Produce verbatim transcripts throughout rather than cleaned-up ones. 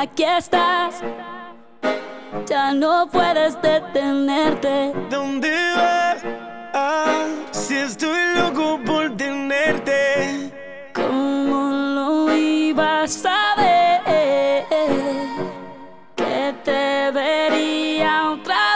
Aquí estás, ya no puedes detenerte. ¿Dónde vas? Ah, si estoy loco por tenerte. ¿Cómo lo ibas a ver? Que te vería otra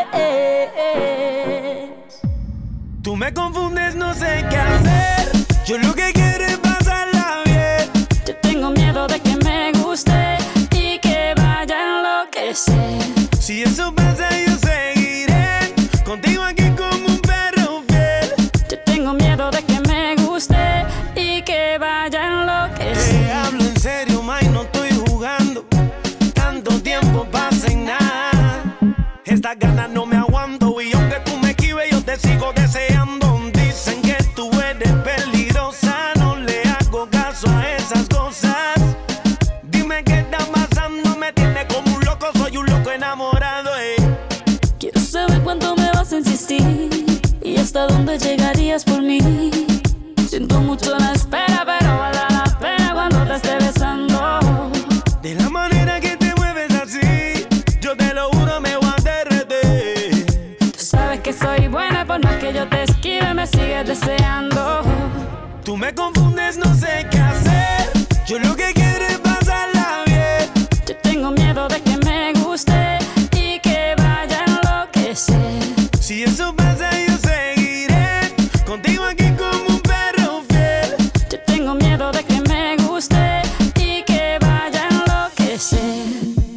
vez. Tú me confundes, no sé qué hacer. Yo lo que quiero es pasarla bien. Yo tengo miedo de que me guste y que vaya a enloquecer. Si eso pasa yo seguiré contigo aquí como un perro fiel. Yo tengo miedo de que me guste y que vaya a enloquecer. Te hablo en serio, May, no estoy jugando. Tanto tiempo pasa y nada. Estas ganas no me aguanto y aunque tú me esquives yo te sigo deseando. Dicen que tú eres peligrosa, no le hago caso a esas cosas. Dime qué está pasando, me tiene como un loco, soy un loco enamorado, eh. Quiero saber cuánto me vas a insistir y hasta dónde llegarías por mí. Siento mucho la espera, pero vale la pena cuando te esté besando. De la manera que te mueves así, yo te lo juro me voy a derretir. Tú sabes que soy buena, por más que yo te esquive me sigues deseando. Tú me confundes, no sé qué hacer. Yo lo que quiero es pasarla bien. Yo tengo miedo de que me guste y que vaya a enloquecer. Si eso pasa yo seguiré contigo aquí como un perro fiel. Yo tengo miedo de que me guste y que vaya a enloquecer.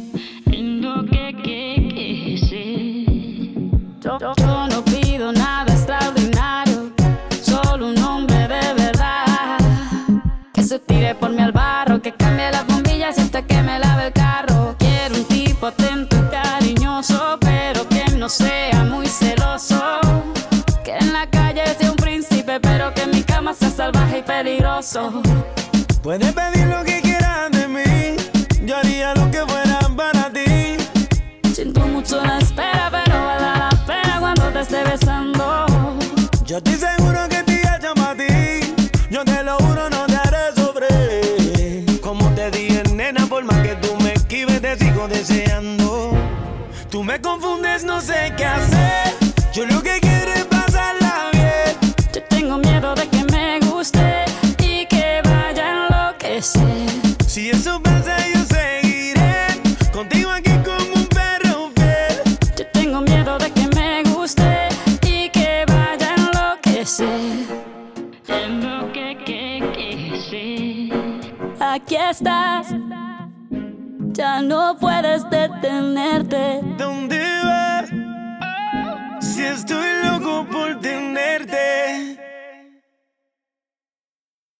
Yo, yo, yo no pido nada extraordinario, solo un hombre de verdad que se tire por mí al barro, que cambie las bombillas hasta que me lave el carro. Quiero un tipo atento y cariñoso, pero que no sea muy celoso. Que en la calle sea un príncipe, pero que en mi cama sea salvaje y peligroso. Puedes pedir lo que quieras de mí, yo haría lo que fuera para ti. Siento mucho la espera, pero vale la pena cuando te esté besando. Yo estoy seguro que te llamo a ti, yo te lo juro no te haré sufrir. Como te dije, nena, por más que tú me esquives te sigo deseando. Tú me confundes, no sé qué hacer. Yo lo que quiero es pasarla bien. Yo tengo miedo de que me guste y que vaya a enloquecer. Si eso pasa yo seguiré contigo aquí como un perro fiel. Yo tengo miedo de que me guste y que vaya a enloquecer. Aquí estás, ya no puedes detenerte. ¿Dónde